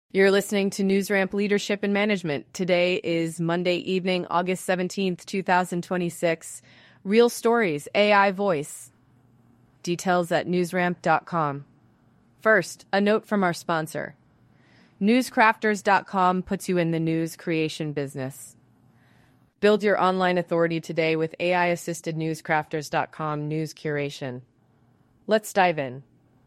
You're listening to NewsRamp Leadership and Management. Today is Monday evening, August 17th, 2026. Real stories, AI voice. Details at newsramp.com. First, a note from our sponsor. Newscrafters.com puts you in the news creation business. Build your online authority today with AI-assisted newscrafters.com news curation. Let's dive in.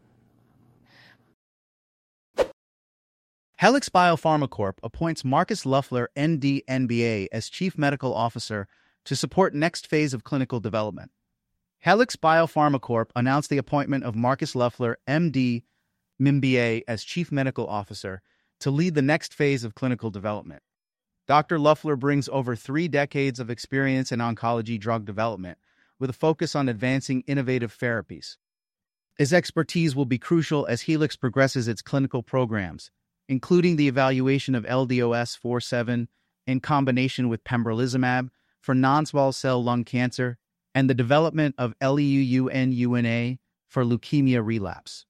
Helix Biopharma Corp. appoints Marcus Luffler, ND, MBA, as Chief Medical Officer to support next phase of clinical development. Helix Biopharma Corp. announced the appointment of Marcus Luffler, MD, MBA, as Chief Medical Officer to lead the next phase of clinical development. Dr. Luffler brings over 3 decades of experience in oncology drug development, with a focus on advancing innovative therapies. His expertise will be crucial as Helix progresses its clinical programs, including the evaluation of LDOS-47 in combination with pembrolizumab for non-small cell lung cancer and the development of LEUUN-UNA for leukemia relapse.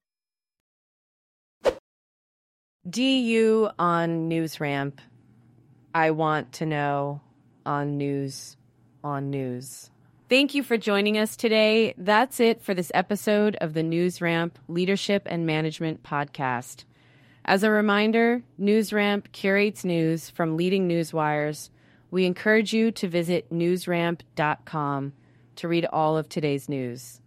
DU on NewsRamp. I want to know on news. Thank you for joining us today. That's it for this episode of the NewsRamp Leadership and Management Podcast. As a reminder, NewsRamp curates news from leading news wires. We encourage you to visit newsramp.com to read all of today's news.